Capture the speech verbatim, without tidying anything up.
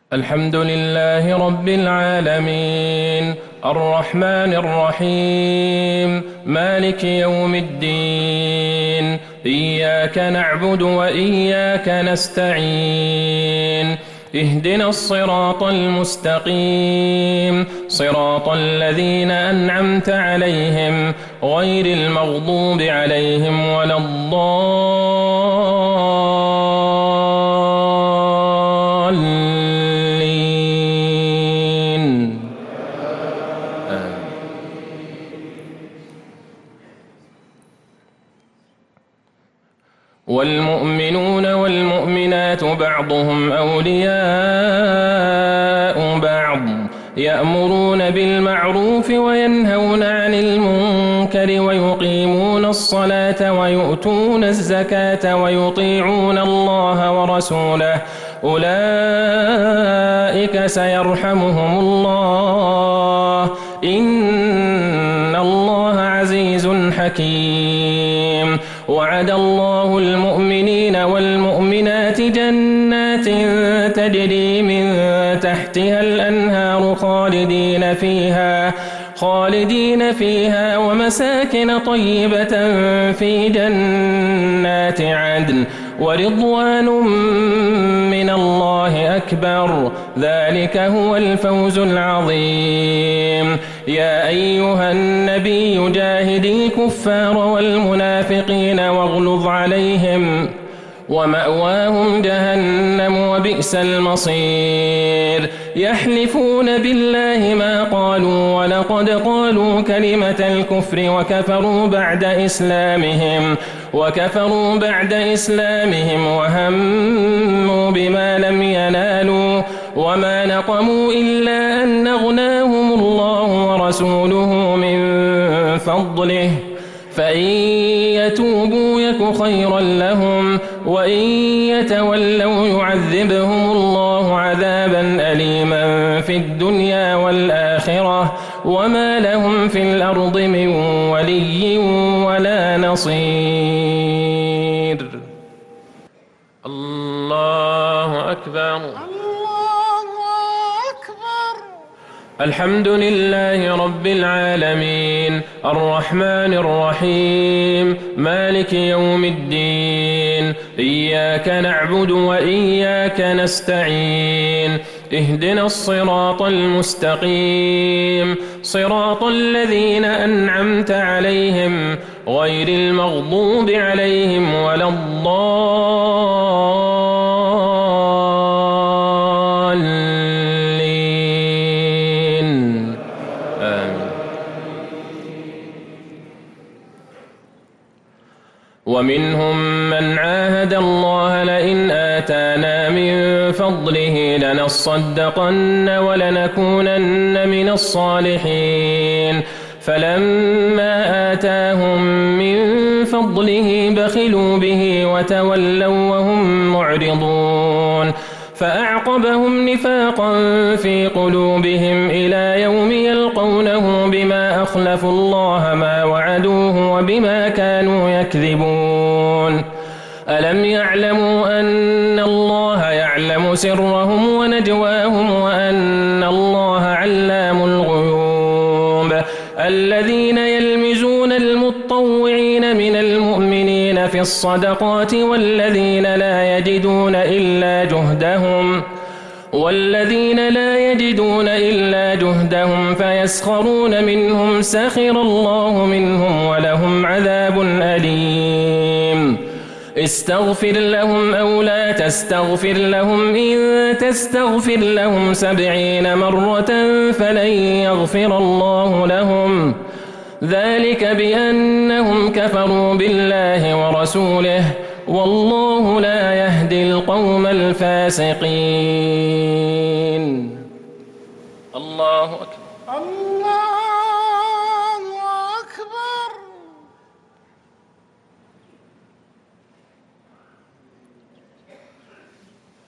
الحمد لله رب العالمين الرحمن الرحيم مالك يوم الدين إياك نعبد وإياك نستعين اهدنا الصراط المستقيم صراط الذين أنعمت عليهم غير المغضوب عليهم ولا الضالين. والمؤمنون والمؤمنات بعضهم أولياء بعض يأمرون بالمعروف وينهون عن المنكر ويقيمون الصلاة ويؤتون الزكاة ويطيعون الله ورسوله أولئك سيرحمهم الله إن الله عزيز حكيم. وعد الله المؤمنين والمؤمنات جنات تجري من تحتها الأنهار خالدين فيها خالدين فيها ومساكن طيبة في جنات عدن ورضوان من الله أكبر ذلك هو الفوز العظيم. يا أيها النبي جاهد الكفار والمنافقين واغلظ عليهم ومأواهم جهنم وبئس المصير. يحلفون بالله ما قالوا ولقد قالوا كلمة الكفر وكفروا بعد إسلامهم وكفروا بعد إسلامهم وهموا بما لم ينالوا وما نقموا إلا أن أغناهم الله ورسوله من فضله فإن يتوبوا يك خيرا لهم وإن يتولوا يعذبهم الله عذابا أليما في الدنيا والآخرة وما لهم في الأرض من ولي ولا نصير. الله أكبر. الحمد لله رب العالمين الرحمن الرحيم مالك يوم الدين إياك نعبد وإياك نستعين اهدنا الصراط المستقيم صراط الذين أنعمت عليهم غير المغضوب عليهم ولا الضالين. ومنهم من عاهد الله لئن آتانا من فضله لنصدقن ولنكونن من الصالحين فلما آتاهم من فضله بخلوا به وتولوا وهم معرضون فأعقبهم نفاقا في قلوبهم إلى يوم يلقونه بما أخلفوا الله ما وعدوه وبما كانوا يكذبون. ألم يعلموا أن الله يعلم سرهم ونجواهم وأن الله علام الغيوب. الذين يلمزون المطوعين من المؤمنين في الصدقات والذين لا يجدون إلا جهدهم والذين لا يجدون إلا جهدهم فيسخرون منهم سخر الله منهم ولهم عذاب أليم. استغفر لهم أو لا تستغفر لهم إن تستغفر لهم سبعين مرة فلن يغفر الله لهم ذلك بأنهم كفروا بالله ورسوله والله لا يهدي القوم الفاسقين. الله أكبر. الله